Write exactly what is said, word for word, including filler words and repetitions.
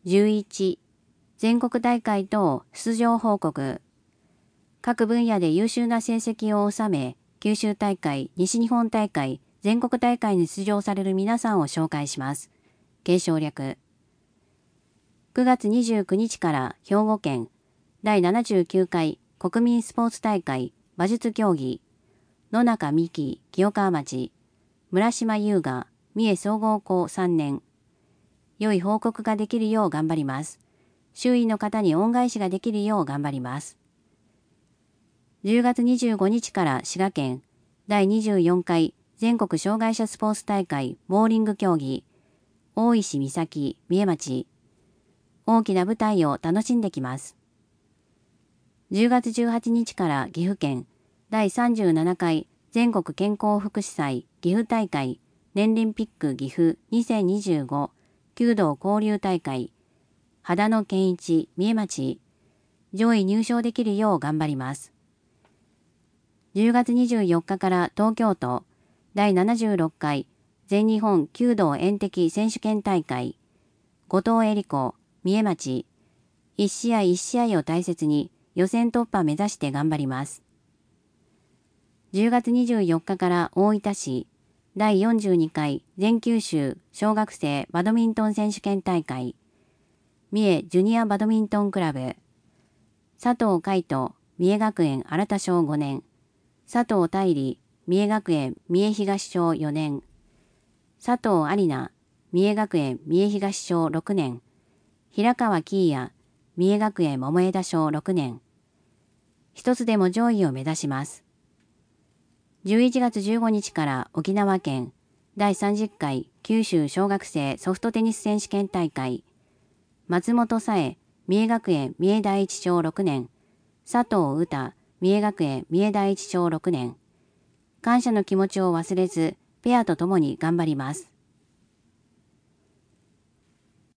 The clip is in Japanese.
じゅういち、全国大会等出場報告。各分野で優秀な成績を収め、九州大会、西日本大会、全国大会に出場される皆さんを紹介します。継承略。くがつにじゅうくにちから兵庫県だいななじゅうきゅうかい国民スポーツ大会馬術競技野中美希清川町村島優雅三重総合校さんねん。良い報告ができるよう頑張ります。周囲の方に恩返しができるよう頑張ります。じゅうがつにじゅうごにちから滋賀県だいにじゅうよんかい全国障害者スポーツ大会ボーリング競技大石岬三重町大きな舞台を楽しんできます。じゅうがつじゅうはちにちから岐阜県だいさんじゅうななかい全国健康福祉祭岐阜大会年輪ピック岐阜にせんにじゅうご弓道交流大会秦野健一三重町上位入賞できるよう頑張ります。じゅうがつにじゅうよっかから東京都だいななじゅうろっかい全日本弓道遠敵選手権大会後藤恵理子三重町一試合一試合を大切に予選突破目指して頑張ります。じゅうがつにじゅうよっかから大分市だいよんじゅうにかい全九州小学生バドミントン選手権大会三重ジュニアバドミントンクラブ佐藤海斗三重学園新田小ごねん佐藤大理三重学園三重東小よねん佐藤有奈三重学園三重東小ろくねん平川喜也三重学園桃枝小ろくねん一つでも上位を目指します。じゅういちがつじゅうごにちから沖縄県だいさんじゅっかい九州小学生ソフトテニス選手権大会松本紗恵三重学園三重第一小ろくねん佐藤詩三重学園三重第一小ろくねん感謝の気持ちを忘れずペアと共に頑張ります。